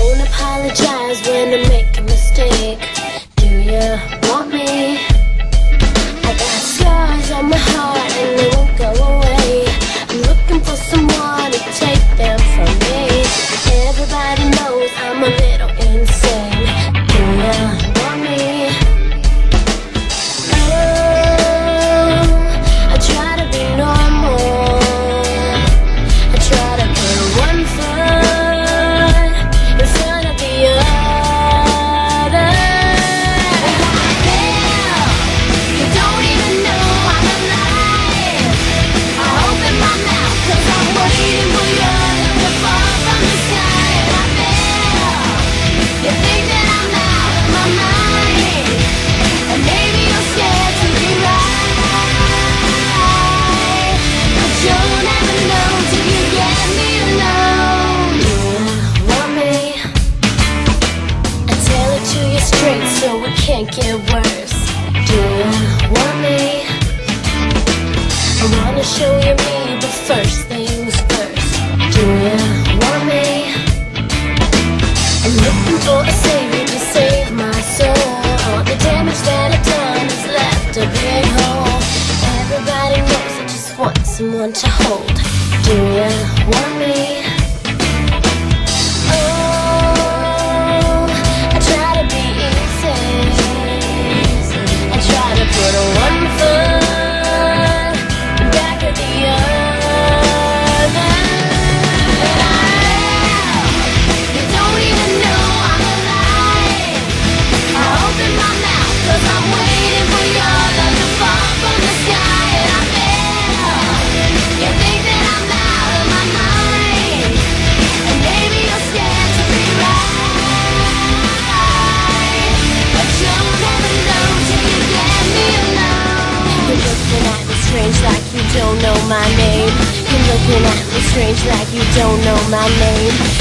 Don't apologize when I make a mistake. Do you want me? I got scars on my heart and they won't go away. I'm looking for someone to take them from me. Everybody knows I'm a little insane. Do you want me? Oh, I try to be normal. I try to put one foot in front of the other. Hell, you don't even know I'm alive. I open my mouth 'cause I'm waiting for you to fall from the sky. And I fell. You think that I'm out of my mind, and maybe you're scared to be right, but you'll never know till you get me alone. Do you want me? I tell it to you straight so it can't get worse. Do you want me? I wanna show you me, but first things first. Do you want me? I'm looking for a savior to save my soul. All the damage that I've done has left a big hole. Everybody knows I just want someone to hold. Do you want me? Oh, I try to be easy. I try to put one foot back of the other. You don't even know I'm alive. I open my mouth 'cause I'm waiting for your love to fall from the sky. And I fell. You think that I'm out of my mind, and maybe you're scared to be right, but you'll never know till you get me alone. You're looking at me strange like you don't know my name. You're looking at me strange like you don't know my name.